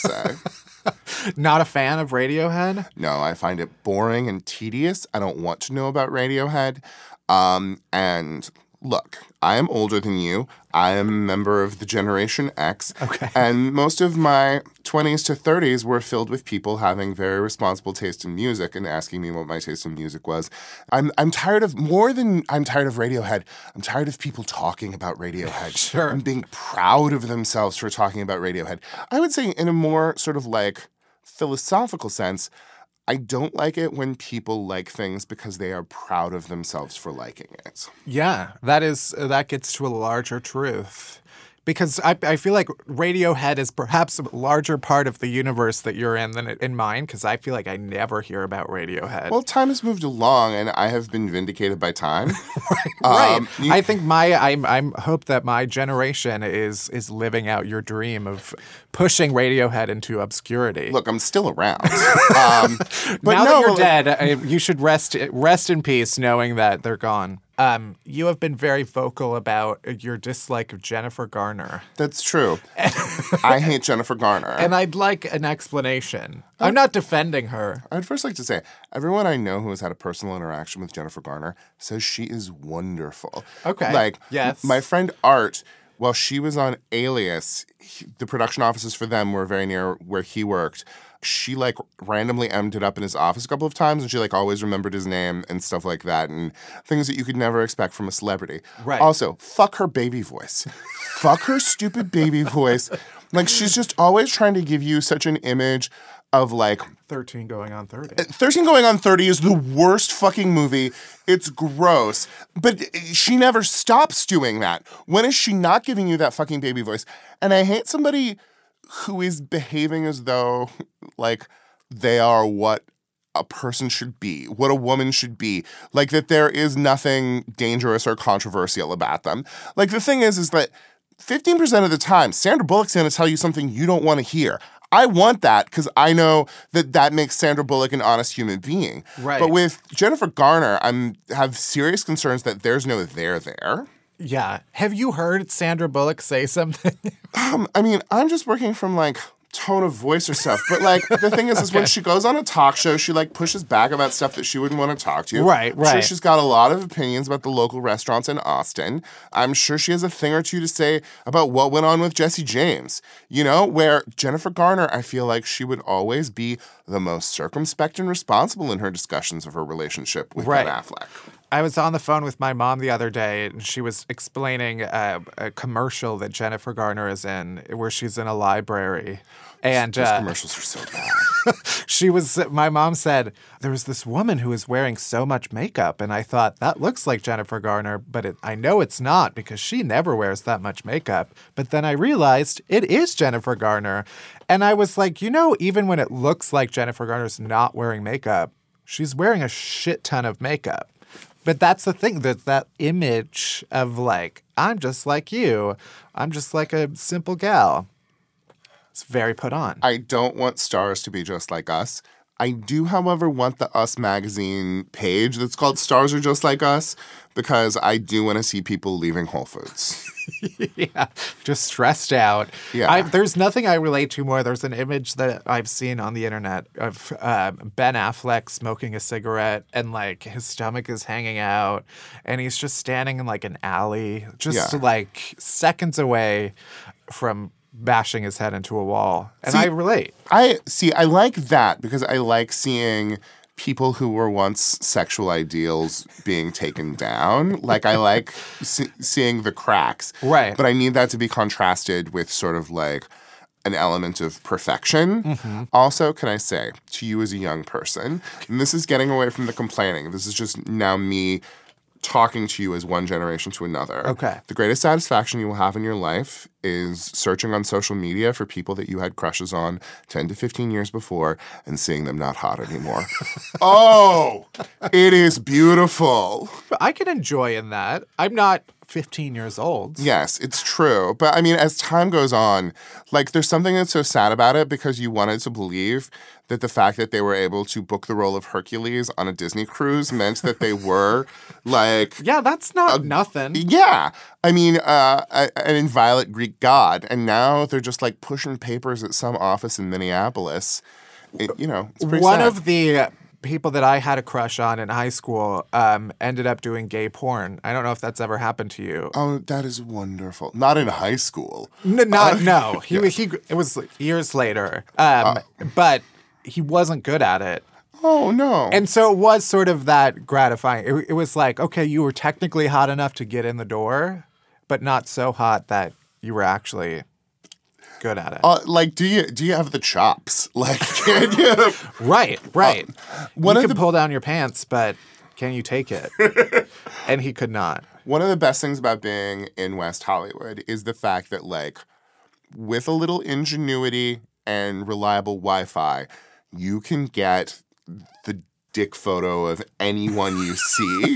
say. Not a fan of Radiohead? No, I find it boring and tedious. I don't want to know about Radiohead. Um, and look, I am older than you. I am a member of the Generation X. Okay. And most of my twenties to thirties were filled with people having very responsible taste in music and asking me what my taste in music was. I'm I'm tired of, more than I'm tired of Radiohead, I'm tired of people talking about Radiohead. Sure. And being proud of themselves for talking about Radiohead. I would say in a more sort of like philosophical sense, I don't like it when people like things because they are proud of themselves for liking it. Yeah, that is that gets to a larger truth. Because I, I feel like Radiohead is perhaps a larger part of the universe that you're in than in mine, because I feel like I never hear about Radiohead. Well, time has moved along, and I have been vindicated by time. right. Um, you- I think my I I hope that my generation is is living out your dream of pushing Radiohead into obscurity. Look, I'm still around. um, but now no, that you're like- dead, I, you should rest rest in peace, knowing that they're gone. Um, you have been very vocal about your dislike of Jennifer Garner. That's true. I hate Jennifer Garner. And I'd like an explanation. I'm not defending her. I'd first like to say, everyone I know who has had a personal interaction with Jennifer Garner says she is wonderful. Okay. Like, Yes. my friend Art, while she was on Alias, he, the production offices for them were very near where he worked. She, like, randomly ended up in his office a couple of times, and she, like, always remembered his name and stuff like that, and things that you could never expect from a celebrity. Right. Also, fuck her baby voice. Fuck her stupid baby voice. Like, she's just always trying to give you such an image of, like, thirteen going on thirty. thirteen Going on thirty is the worst fucking movie. It's gross. But she never stops doing that. When is she not giving you that fucking baby voice? And I hate somebody who is behaving as though, like, they are what a person should be, what a woman should be. Like, that there is nothing dangerous or controversial about them. Like, the thing is, is that fifteen percent of the time, Sandra Bullock's going to tell you something you don't want to hear. I want that because I know that that makes Sandra Bullock an honest human being. Right. But with Jennifer Garner, I'm have serious concerns that there's no there there. Yeah. Have you heard Sandra Bullock say something? Um, I mean, I'm just working from like tone of voice or stuff. But like the thing is, is when she goes on a talk show, she like pushes back about stuff that she wouldn't want to talk to you. Right, I'm sure right. she's got a lot of opinions about the local restaurants in Austin. I'm sure she has a thing or two to say about what went on with Jesse James. You know, where Jennifer Garner, I feel like she would always be the most circumspect and responsible in her discussions of her relationship with Right. Ben Affleck. I was on the phone with my mom the other day, and she was explaining uh, a commercial that Jennifer Garner is in, where she's in a library. And Those uh, commercials are so bad. she was, my mom said, there was this woman who was wearing so much makeup. And I thought, that looks like Jennifer Garner, but it, I know it's not because she never wears that much makeup. But then I realized it is Jennifer Garner. And I was like, you know, even when it looks like Jennifer Garner's not wearing makeup, she's wearing a shit ton of makeup. But that's the thing, that that image of like, I'm just like you. I'm just like a simple gal. It's very put on. I don't want stars to be just like us. I do, however, want the Us magazine page that's called Stars Are Just Like Us because I do want to see people leaving Whole Foods. Yeah, just stressed out. Yeah. I, there's nothing I relate to more. There's an image that I've seen on the internet of uh, Ben Affleck smoking a cigarette and like his stomach is hanging out and he's just standing in like an alley, just Yeah. like seconds away from bashing his head into a wall. And See, I relate. I see, I like that because I like seeing people who were once sexual ideals being taken down. Like, I like see- seeing the cracks. Right. But I need that to be contrasted with sort of like an element of perfection. Mm-hmm. Also, can I say to you as a young person, and this is getting away from the complaining, this is just now me talking to you as one generation to another. Okay. The greatest satisfaction you will have in your life is searching on social media for people that you had crushes on ten to fifteen years before and seeing them not hot anymore. Oh, it is beautiful. I can enjoy in that. I'm not fifteen years old. Yes, it's true. But I mean, as time goes on, like there's something that's so sad about it because you wanted to believe that the fact that they were able to book the role of Hercules on a Disney cruise meant that they were like, Yeah, that's not nothing. yeah, I mean, uh, a- an inviolate Greek god. And now they're just like pushing papers at some office in Minneapolis. It, you know, it's pretty One sad. of the people that I had a crush on in high school um, ended up doing gay porn. I don't know if that's ever happened to you. Oh, that is wonderful. Not in high school. N- not, no. He, he, it was years later. Um, but he wasn't good at it. Oh, no. And so it was sort of that gratifying. It, it was like, okay, you were technically hot enough to get in the door, but not so hot that you were actually good at it. Uh, like, do you do you have the chops? Like, can you? Right, right. one you of can the- pull down your pants, but can you take it? And he could not. One of the best things about being in West Hollywood is the fact that, like, with a little ingenuity and reliable Wi-Fi, you can get the dick photo of anyone you see.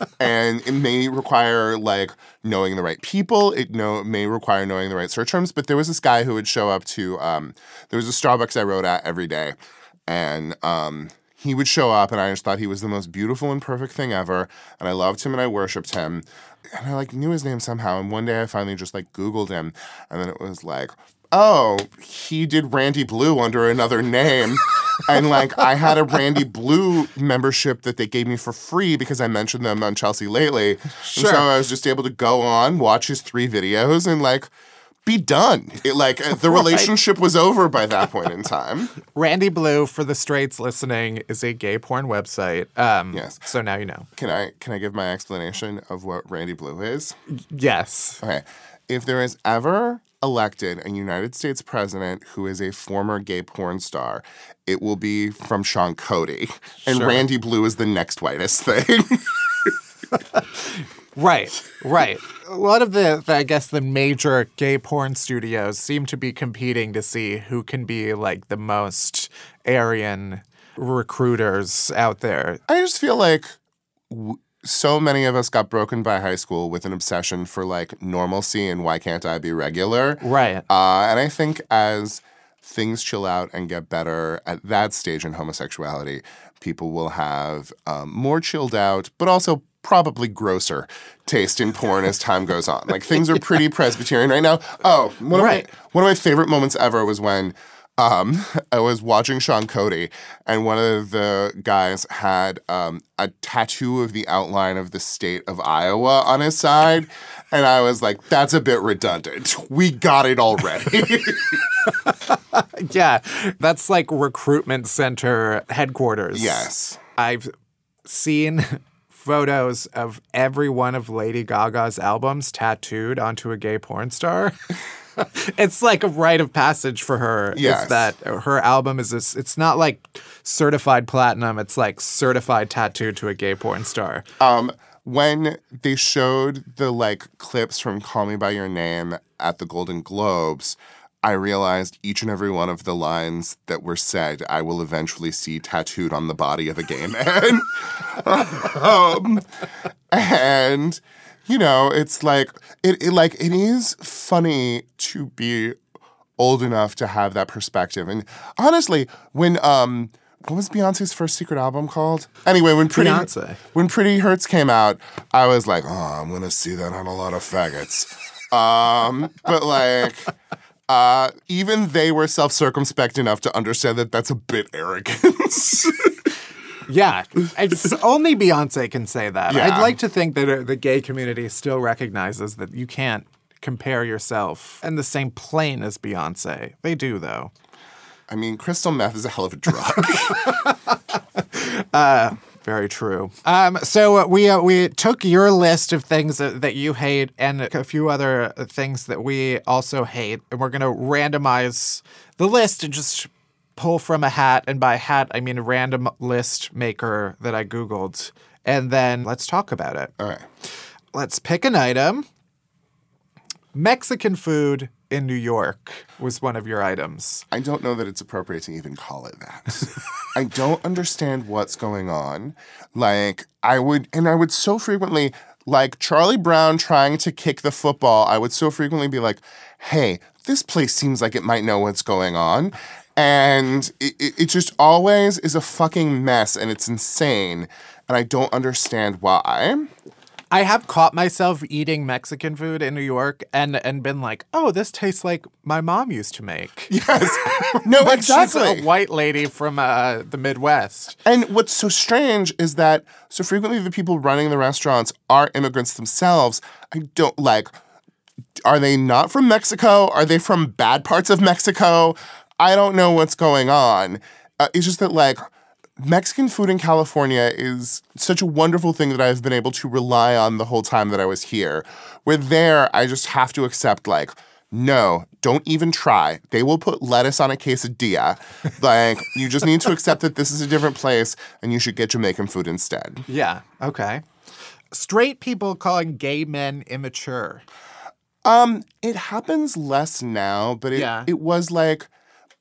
And it may require, like, knowing the right people. It know, may require knowing the right search terms. But there was this guy who would show up to, um, there was a Starbucks I wrote at every day. And um, he would show up, and I just thought he was the most beautiful and perfect thing ever. And I loved him, and I worshipped him. And I, like, knew his name somehow. And one day I finally just, like, Googled him. And then it was like, oh, he did Randy Blue under another name. And, like, I had a Randy Blue membership that they gave me for free because I mentioned them on Chelsea Lately. Sure. And so I was just able to go on, watch his three videos, and, like, be done. It, like, the relationship was over by that point in time. Randy Blue, for the straights listening, is a gay porn website. Um, Yes. So now you know. Can I can I give my explanation of what Randy Blue is? Yes. Okay. If there is ever elected a United States president who is a former gay porn star, it will be from Sean Cody. And Sure. Randy Blue is the next whitest thing. Right, right. A lot of the, the, I guess, the major gay porn studios seem to be competing to see who can be, like, the most Aryan recruiters out there. I just feel like w- so many of us got broken by high school with an obsession for, like, normalcy and why can't I be regular? Right. Uh, and I think as things chill out and get better at that stage in homosexuality, people will have um, more chilled out, but also probably grosser taste in porn as time goes on. Like, things are pretty Presbyterian right now. Oh, one of, Right. my, one of my favorite moments ever was when um, I was watching Sean Cody, and one of the guys had um, a tattoo of the outline of the state of Iowa on his side. And I was like, that's a bit redundant. We got it already. Yeah, that's like recruitment center headquarters. Yes. I've seen photos of every one of Lady Gaga's albums tattooed onto a gay porn star. It's like a rite of passage for her. Yes. It's that her album is this, it's not like certified platinum, it's like certified tattooed to a gay porn star. Um, when they showed the like clips from Call Me By Your Name at the Golden Globes, I realized each and every one of the lines that were said, I will eventually see tattooed on the body of a gay man. um, and, you know, it's like, it, it like, it is funny to be old enough to have that perspective. And honestly, when, um, what was Beyonce's first secret album called? Anyway, when Pretty Beyonce. when Pretty Hurts came out, I was like, oh, I'm gonna see that on a lot of faggots. Um, but like, uh, even they were self-circumspect enough to understand that that's a bit arrogant. Yeah, it's only Beyonce can say that. Yeah. I'd like to think that uh, the gay community still recognizes that you can't compare yourself in the same plane as Beyonce. They do, though. I mean, crystal meth is a hell of a drug. uh, very true. Um, so uh, we uh, we took your list of things that, that you hate and a few other things that we also hate, and we're going to randomize the list and just pull from a hat. And by hat, I mean a random list maker that I Googled. And then let's talk about it. All right. Let's pick an item. Mexican food in New York was one of your items. I don't know that it's appropriate to even call it that. I don't understand what's going on. Like, I would, and I would so frequently, like Charlie Brown trying to kick the football, I would so frequently be like, hey, this place seems like it might know what's going on. And it, it, it just always is a fucking mess, and it's insane. And I don't understand why. I have caught myself eating Mexican food in New York and and been like, oh, this tastes like my mom used to make. Yes. No, but exactly. She's a white lady from uh, the Midwest. And what's so strange is that so frequently the people running the restaurants are immigrants themselves. I don't like, are they not from Mexico? Are they from bad parts of Mexico? I don't know what's going on. Uh, it's just that, like, Mexican food in California is such a wonderful thing that I've been able to rely on the whole time that I was here. Where there, I just have to accept, like, no, don't even try. They will put lettuce on a quesadilla. Like, you just need to accept that this is a different place and you should get Jamaican food instead. Yeah, okay. Straight people calling gay men immature. Um, it happens less now, but it, Yeah. it was like...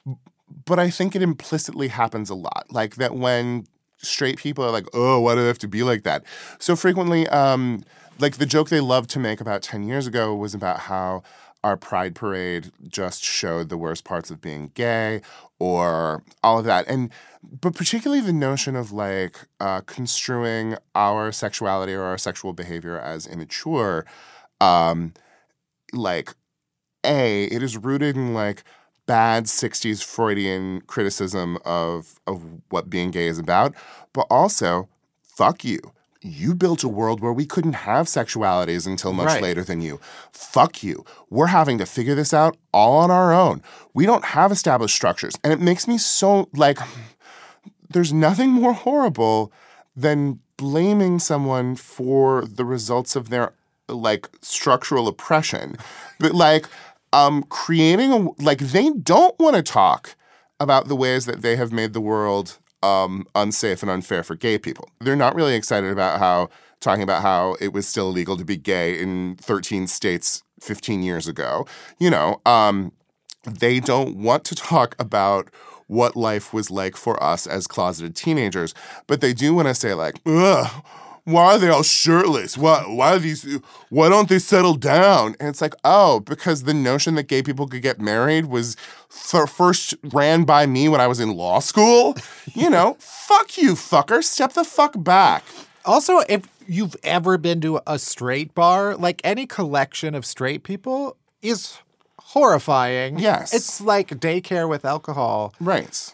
But I think it implicitly happens a lot. Like that when straight people are like, oh, why do they have to be like that? So frequently, um, like the joke they loved to make about ten years ago was about how our Pride Parade just showed the worst parts of being gay or all of that. And but particularly the notion of like uh, construing our sexuality or our sexual behavior as immature, um, like, A, it is rooted in like bad sixties Freudian criticism of of what being gay is about, but also, fuck you. You built a world where we couldn't have sexualities until much Right. later than you. Fuck you. We're having to figure this out all on our own. We don't have established structures. And it makes me so, like, there's nothing more horrible than blaming someone for the results of their, like, structural oppression. But, like, Um, creating a, like, they don't want to talk about the ways that they have made the world um, unsafe and unfair for gay people. They're not really excited about how, talking about how it was still illegal to be gay in thirteen states fifteen years ago. You know, um, they don't want to talk about what life was like for us as closeted teenagers, but they do want to say, like, ugh, why are they all shirtless? Why, why are these, why don't they settle down? And it's like, oh, because the notion that gay people could get married was f- first ran by me when I was in law school. You know, fuck you, fucker. Step the fuck back. Also, if you've ever been to a straight bar, like any collection of straight people is horrifying. Yes. It's like daycare with alcohol. Right.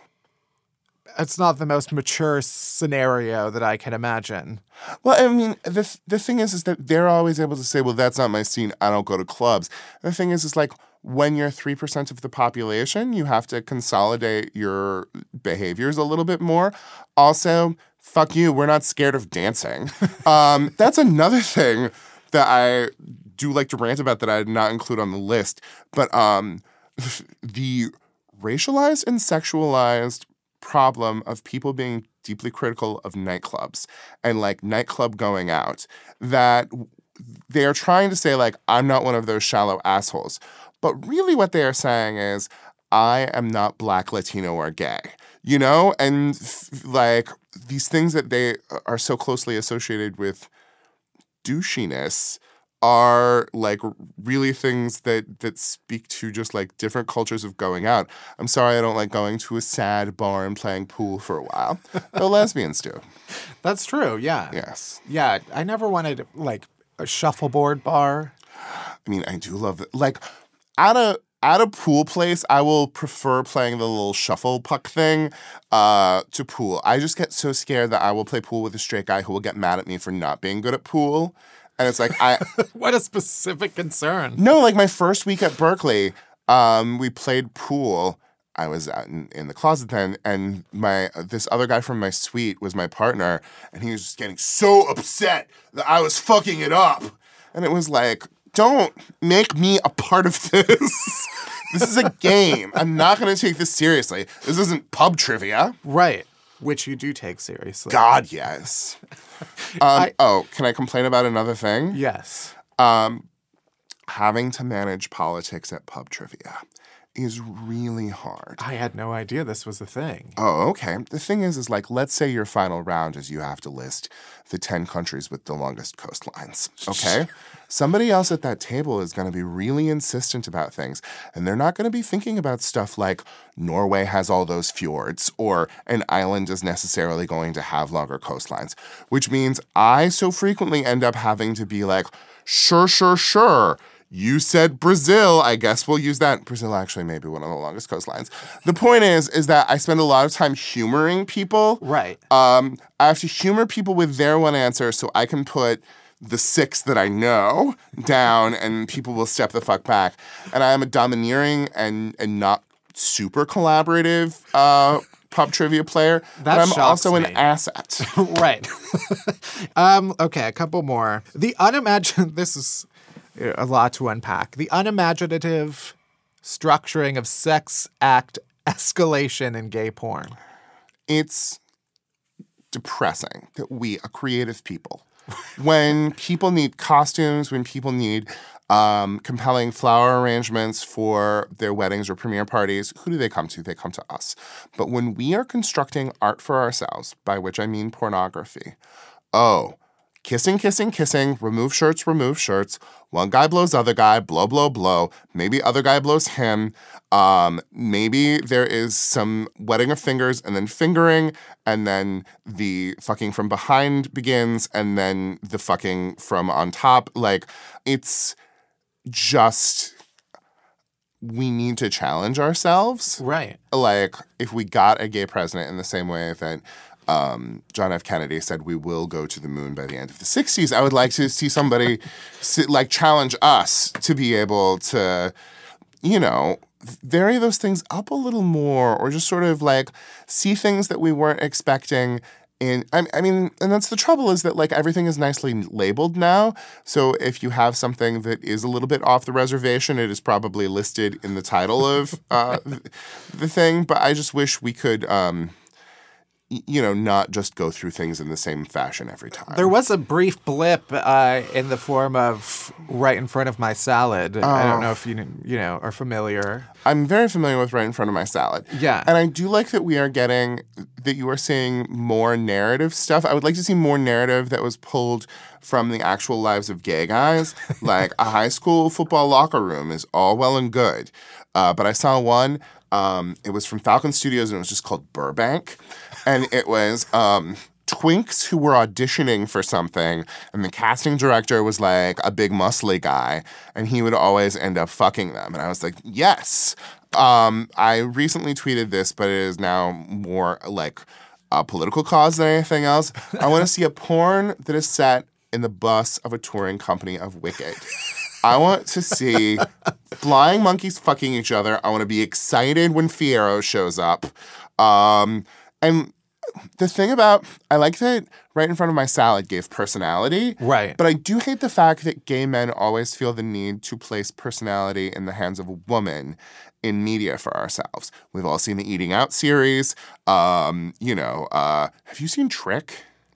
It's not the most mature scenario that I can imagine. Well, I mean, the the thing is, is that they're always able to say, well, that's not my scene. I don't go to clubs. The thing is, is like when you're three percent of the population, you have to consolidate your behaviors a little bit more. Also, fuck you. We're not scared of dancing. um, that's another thing that I do like to rant about that I did not include on the list. But um, the racialized and sexualized problem of people being deeply critical of nightclubs and like nightclub going out, that they are trying to say like, I'm not one of those shallow assholes. But really what they are saying is, I am not Black, Latino, or gay, you know? And f- like these things that they are so closely associated with douchiness are like really things that that speak to just like different cultures of going out. I'm sorry I don't like going to a sad bar and playing pool for a while. Though lesbians do. That's true, yeah. Yes. Yeah, I never wanted like a shuffleboard bar. I mean, I do love it. Like at a at a pool place, I will prefer playing the little shuffle puck thing uh, to pool. I just get so scared that I will play pool with a straight guy who will get mad at me for not being good at pool. And it's like, I... What a specific concern. No, like my first week at Berkeley, um, we played pool. I was out in, in the closet then, and my this other guy from my suite was my partner, and he was just getting so upset that I was fucking it up. And it was like, don't make me a part of this. This is a game. I'm not going to take this seriously. This isn't pub trivia. Right. Which you do take seriously. God, yes. Um, I, oh, can I complain about another thing? Yes. Um, having to manage politics at pub trivia is really hard. I had no idea this was a thing. Oh, okay. The thing is, is like, let's say your final round is you have to list the ten countries with the longest coastlines, okay? Somebody else at that table is going to be really insistent about things, and they're not going to be thinking about stuff like Norway has all those fjords, or an island is necessarily going to have longer coastlines, which means I so frequently end up having to be like, sure, sure, sure. You said Brazil. I guess we'll use that. Brazil actually may be one of the longest coastlines. The point is, is that I spend a lot of time humoring people. Right. Um, I have to humor people with their one answer so I can put the six that I know down and people will step the fuck back. And I am a domineering and, and not super collaborative uh, pub trivia player. That but I'm shocks also me. an asset. Right. um, okay, a couple more. The unimagined... This is... a lot to unpack. The unimaginative structuring of sex act escalation in gay porn. It's depressing that we are creative people. When people need costumes, when people need um, compelling flower arrangements for their weddings or premiere parties, who do they come to? They come to us. But when we are constructing art for ourselves, by which I mean pornography, oh, kissing, kissing, kissing, remove shirts, remove shirts. One guy blows other guy, blow, blow, blow. Maybe other guy blows him. Um, maybe there is some wetting of fingers and then fingering, and then the fucking from behind begins, and then the fucking from on top. Like, it's just... we need to challenge ourselves. Right. Like, if we got a gay president in the same way that um, John F. Kennedy said we will go to the moon by the end of the sixties, I would like to see somebody sit, like challenge us to be able to, you know, vary those things up a little more, or just sort of like see things that we weren't expecting. And I, I mean, and that's the trouble, is that like everything is nicely labeled now. So if you have something that is a little bit off the reservation, it is probably listed in the title of uh, the thing. But I just wish we could, um, y- you know, not just go through things in the same fashion every time. There was a brief blip uh, in the form of right in front of my salad. I don't know if you you know are familiar. I'm very familiar with right in front of my salad. Yeah. And I do like that we are getting, that you are seeing more narrative stuff. I would like to see more narrative that was pulled from the actual lives of gay guys. Like, a high school football locker room is all well and good. Uh, but I saw one, um, it was from Falcon Studios, and it was just called Burbank. And it was... Um, twinks who were auditioning for something, and the casting director was like a big muscly guy, and he would always end up fucking them. And I was like, yes. Um, I recently tweeted this, but it is now more like a political cause than anything else. I want to see a porn that is set in the bus of a touring company of Wicked. I want to see flying monkeys fucking each other. I want to be excited when Fiyero shows up. Um, and the thing about, I like that right in front of my salad gave personality. Right. But I do hate the fact that gay men always feel the need to place personality in the hands of a woman in media for ourselves. We've all seen the Eating Out series. Um, you know, uh, have you seen Trick?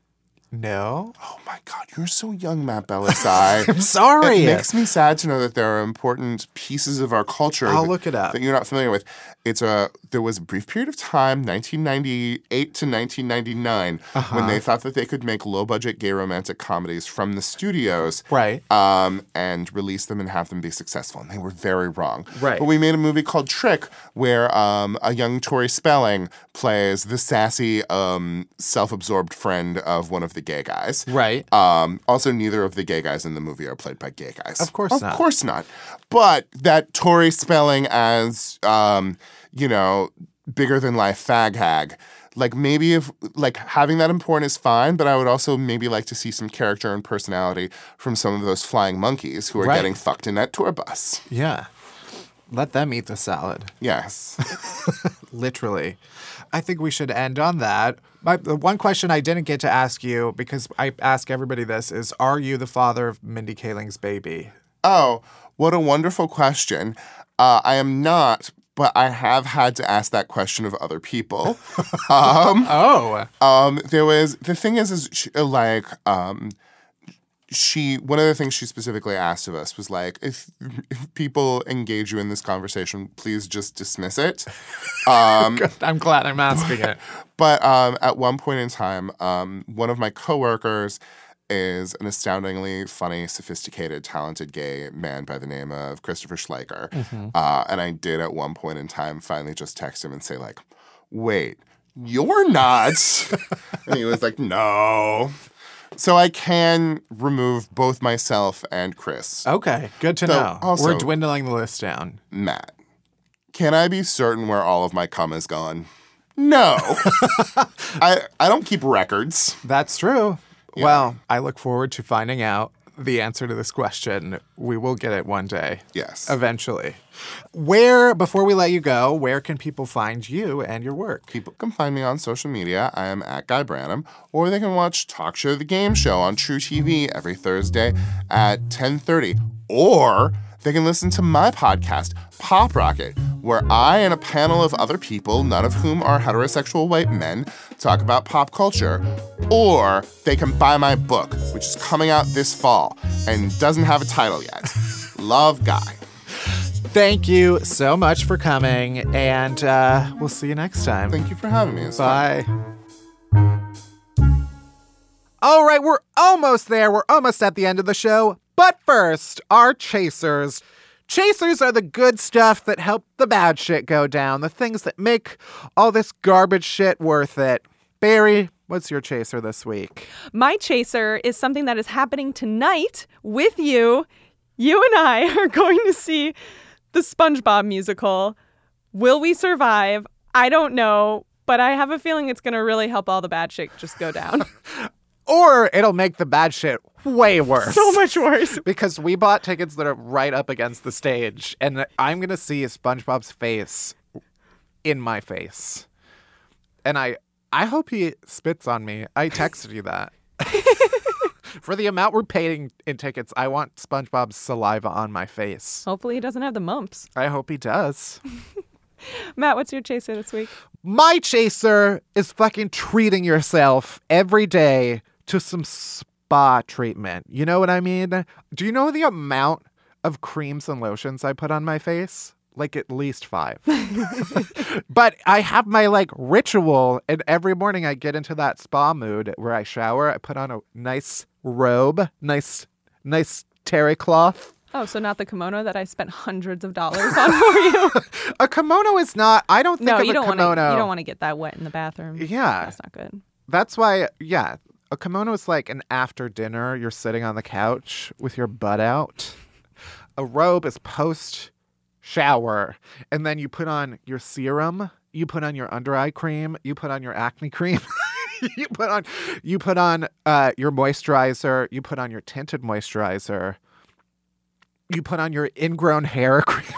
No. Oh my God, you're so young, Matt Belisai. I'm sorry. It makes me sad to know that there are important pieces of our culture I'll that, look it up. that you're not familiar with. It's a there was a brief period of time, nineteen ninety-eight to nineteen ninety-nine, Uh-huh. when they thought that they could make low-budget gay romantic comedies from the studios, Right. um, and release them and have them be successful. And they were very wrong. Right. But we made a movie called Trick, where um, a young Tori Spelling plays the sassy, um, self-absorbed friend of one of the gay guys. Right. Um, also, neither of the gay guys in the movie are played by gay guys. Of course of not. Of course not. But that Tori Spelling as, um, you know, bigger than life fag hag. Like maybe if like having that in porn is fine, but I would also maybe like to see some character and personality from some of those flying monkeys who are Right. getting fucked in that tour bus. Yeah. Let them eat the salad. Yes. Literally. I think we should end on that. My, the one question I didn't get to ask you, because I ask everybody this, is are you the father of Mindy Kaling's baby? Oh, what a wonderful question. Uh, I am not, but I have had to ask that question of other people. um, Oh. um, there was, the thing is, is she, like, um, she, one of the things she specifically asked of us was like, if, if people engage you in this conversation, please just dismiss it. Um, I'm glad I'm asking it. But um, at one point in time, um, one of my coworkers is an astoundingly funny, sophisticated, talented gay man by the name of Christopher Schleicher. Mm-hmm. Uh, and I did at one point in time finally just text him and say like, wait, you're not. And he was like, no. So I can remove both myself and Chris. Okay, good to So, know. also- We're dwindling the list down. Matt, can I be certain where all of my cum is gone? No. I I don't keep records. That's true. Well, I look forward to finding out the answer to this question. We will get it one day. Yes. Eventually. Where, before we let you go, where can people find you and your work? People can find me on social media. I am at Guy Branum, or they can watch Talk Show the Game Show on True T V every Thursday at ten thirty. Or they can listen to my podcast, Pop Rocket, where I and a panel of other people, none of whom are heterosexual white men, talk about pop culture. Or they can buy my book, which is coming out this fall and doesn't have a title yet. Love, Guy. Thank you so much for coming, and uh, we'll see you next time. Thank you for having me. It's fun. Bye. All right, we're almost there. We're almost at the end of the show. But first, our chasers. Chasers are the good stuff that help the bad shit go down, the things that make all this garbage shit worth it. Barry, what's your chaser this week? My chaser is something that is happening tonight with you. You and I are going to see the SpongeBob musical. Will we survive? I don't know, but I have a feeling it's going to really help all the bad shit just go down. Or it'll make the bad shit way worse. So much worse. Because we bought tickets that are right up against the stage, and I'm going to see SpongeBob's face in my face. And I I hope he spits on me. I texted you that. For the amount we're paying in tickets, I want SpongeBob's saliva on my face. Hopefully he doesn't have the mumps. I hope he does. Matt, what's your chaser this week? My chaser is fucking treating yourself every day to some spa treatment. You know what I mean? Do you know the amount of creams and lotions I put on my face? Like at least five. But I have my like ritual, and every morning I get into that spa mood where I shower. I put on a nice robe, nice, nice terry cloth. Oh, so not the kimono that I spent hundreds of dollars on for you? A kimono is not. I don't think No, of you a don't want kimono. to. You don't want to get that wet in the bathroom. Yeah. That's not good. That's why, yeah, a kimono is like an after dinner. You're sitting on the couch with your butt out. A robe is post shower, and then you put on your serum. You put on your under eye cream. You put on your acne cream. you put on, you put on uh, your moisturizer. You put on your tinted moisturizer. You put on your ingrown hair cream.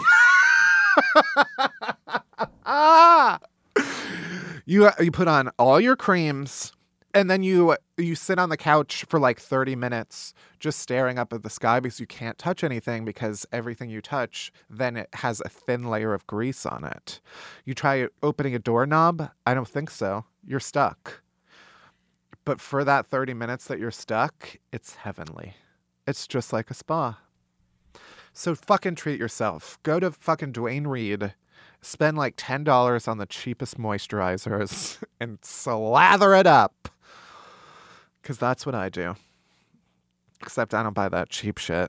ah! You you put on all your creams, and then you you sit on the couch for like thirty minutes just staring up at the sky because you can't touch anything, because everything you touch, then it has a thin layer of grease on it. You try opening a doorknob? I don't think so. You're stuck. But for that thirty minutes that you're stuck, it's heavenly. It's just like a spa. So fucking treat yourself. Go to fucking Duane Reade, spend like ten dollars on the cheapest moisturizers and slather it up. Because that's what I do. Except I don't buy that cheap shit.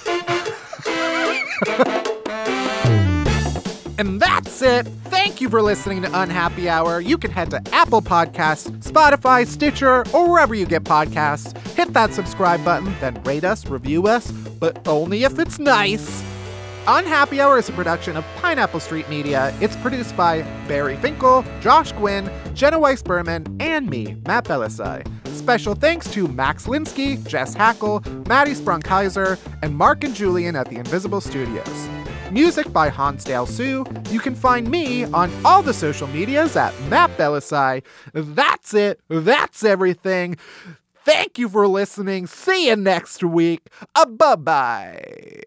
And that's it. Thank you for listening to Unhappy Hour. You can head to Apple Podcasts, Spotify, Stitcher, or wherever you get podcasts. Hit that subscribe button, then rate us, review us, but only if it's nice. Unhappy Hour is a production of Pineapple Street Media. It's produced by Barry Finkel, Josh Gwynn, Jenna Weiss-Berman, and me, Matt Belisai. Special thanks to Max Linsky, Jess Hackle, Maddie Sprung-Kaiser, and Mark and Julian at the Invisible Studios. Music by Hansdale Sue. You can find me on all the social medias at Matt Belisai. That's it. That's everything. Thank you for listening. See you next week. Uh, bye-bye.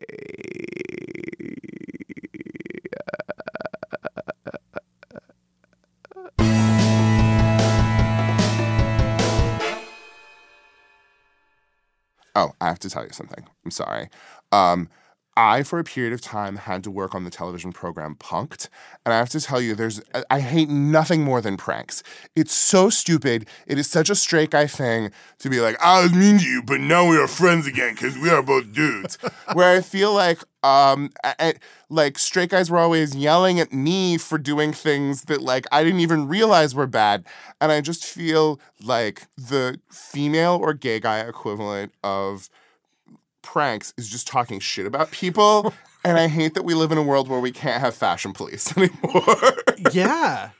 Oh, I have to tell you something. I'm sorry. Um, I, for a period of time, had to work on the television program Punk'd. And I have to tell you, there's I hate nothing more than pranks. It's so stupid. It is such a straight guy thing to be like, I was mean to you, but now we are friends again because we are both dudes. Where I feel like, um, I, I, like, straight guys were always yelling at me for doing things that, like, I didn't even realize were bad. And I just feel like the female or gay guy equivalent of pranks is just talking shit about people. And I hate that we live in a world where we can't have fashion police anymore. Yeah.